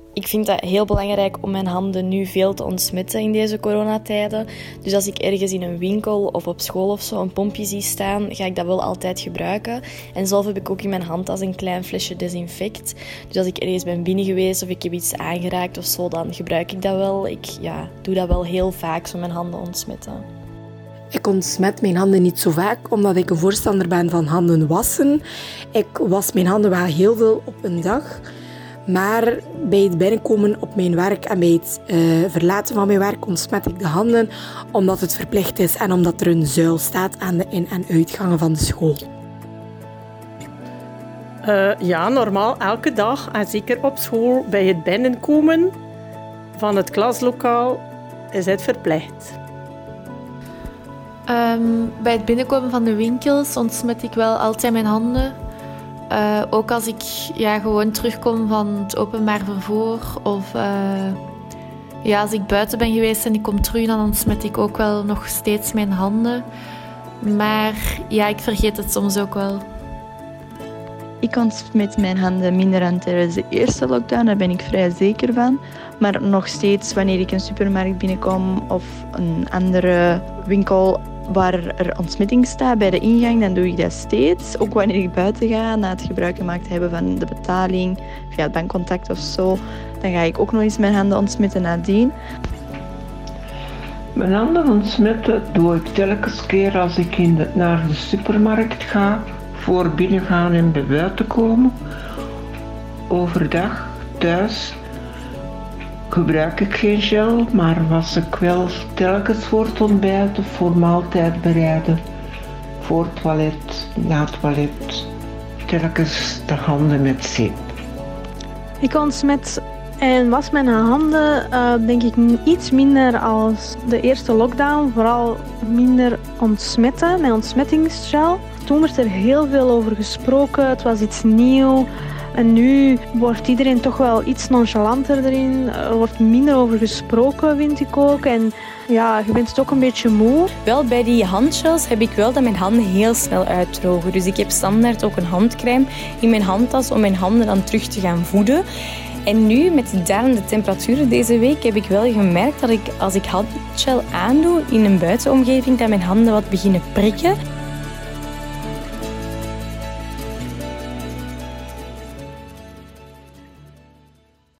Ik vind dat heel belangrijk om mijn handen nu veel te ontsmetten in deze coronatijden. Dus als ik ergens in een winkel of op school of zo een pompje zie staan, ga ik dat wel altijd gebruiken. En zelf heb ik ook in mijn hand als een klein flesje desinfect. Dus als ik ergens ben binnen geweest of ik heb iets aangeraakt of zo, dan gebruik ik dat wel. Ik doe dat wel heel vaak, zo mijn handen ontsmetten. Ik ontsmet mijn handen niet zo vaak, omdat ik een voorstander ben van handen wassen. Ik was mijn handen wel heel veel op een dag. Maar bij het binnenkomen op mijn werk en bij het verlaten van mijn werk ontsmet ik de handen, omdat het verplicht is en omdat er een zuil staat aan de in- en uitgangen van de school. Normaal elke dag en zeker op school bij het binnenkomen van het klaslokaal is het verplicht. Bij het binnenkomen van de winkels ontsmet ik wel altijd mijn handen. Ook als ik gewoon terugkom van het openbaar vervoer of als ik buiten ben geweest en ik kom terug, dan ontsmet ik ook wel nog steeds mijn handen. Maar ik vergeet het soms ook wel. Ik ontsmet mijn handen minder dan tijdens de eerste lockdown, daar ben ik vrij zeker van. Maar nog steeds, wanneer ik een supermarkt binnenkom of een andere winkel waar er ontsmetting staat bij de ingang, dan doe ik dat steeds. Ook wanneer ik buiten ga, na het gebruik gemaakt hebben van de betaling, via het bankcontact of zo, dan ga ik ook nog eens mijn handen ontsmetten nadien. Mijn handen ontsmetten doe ik telkens keer als ik naar de supermarkt ga, voor binnengaan en bij buiten komen. Overdag, thuis, gebruik ik geen gel, maar was ik wel telkens voor het ontbijt of voor maaltijd bereiden, voor het toilet, na het toilet, telkens de handen met zeep. Ik ontsmet en was mijn handen denk ik iets minder als de eerste lockdown, vooral minder ontsmetten met ontsmettingsgel. Toen werd er heel veel over gesproken, het was iets nieuws. En nu wordt iedereen toch wel iets nonchalanter erin. Er wordt minder over gesproken, vind ik ook. En je bent het ook een beetje moe. Wel, bij die handgels heb ik wel dat mijn handen heel snel uitdrogen. Dus ik heb standaard ook een handcrème in mijn handtas om mijn handen dan terug te gaan voeden. En nu, met de dalende temperaturen deze week, heb ik wel gemerkt dat als ik handgel aandoe in een buitenomgeving, dat mijn handen wat beginnen prikken.